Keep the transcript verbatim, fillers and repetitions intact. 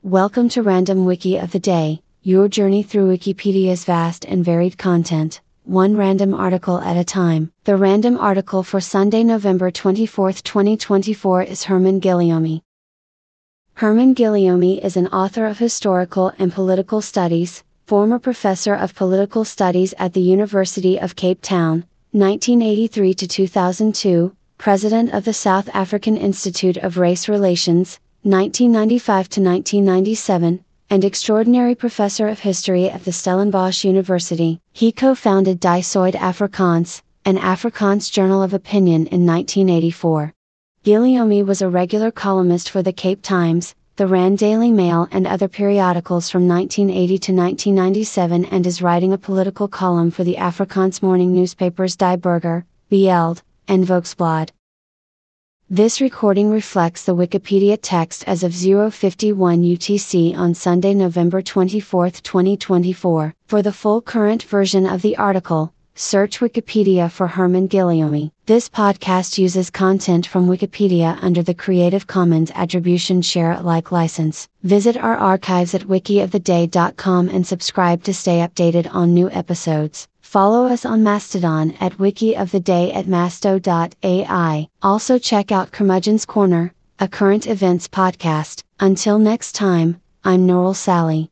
Welcome to Random Wiki of the Day, your journey through Wikipedia's vast and varied content, one random article at a time. The random article for Sunday, November twenty-fourth, twenty twenty-four is Herman Guillaume. Herman Guillaume is an author of historical and political studies, former professor of political studies at the University of Cape Town, nineteen eighty-three to two thousand two, president of the South African Institute of Race Relations, nineteen ninety-five to nineteen ninety-seven, and extraordinary professor of history at the Stellenbosch University. He co-founded Die Suid-Afrikaans, an Afrikaans journal of opinion in nineteen eighty-four. Guillaume was a regular columnist for the Cape Times, the Rand Daily Mail and other periodicals from nineteen eighty to nineteen ninety-seven and is writing a political column for the Afrikaans morning newspapers Die Burger, Beeld, and Volksblad. This recording reflects the Wikipedia text as of zero fifty-one U T C on Sunday, November twenty-fourth, twenty twenty-four. For the full current version of the article, search Wikipedia for Herman Guillaume. This podcast uses content from Wikipedia under the Creative Commons Attribution Share Alike license. Visit our archives at wiki of the day dot com and subscribe to stay updated on new episodes. Follow us on Mastodon at Wiki of the Day at masto dot A I. Also check out Curmudgeon's Corner, a current events podcast. Until next time, I'm Noral Sally.